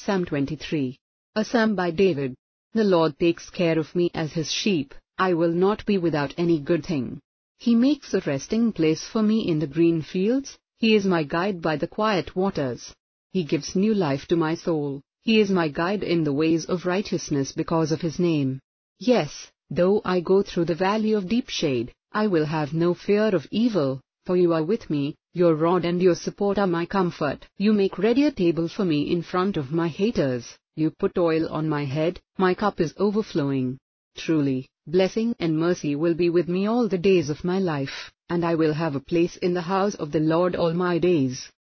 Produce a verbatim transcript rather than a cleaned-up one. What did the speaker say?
Psalm twenty-three. A Psalm by David. The Lord takes care of me as his sheep, I will not be without any good thing. He makes a resting place for me in the green fields, he is my guide by the quiet waters. He gives new life to my soul, he is my guide in the ways of righteousness because of his name. Yes, though I go through the valley of deep shade, I will have no fear of evil, for you are with me, your rod and your support are my comfort. You make ready a table for me in front of my haters, you put oil on my head, my cup is overflowing. Truly, blessing and mercy will be with me all the days of my life, and I will have a place in the house of the Lord all my days.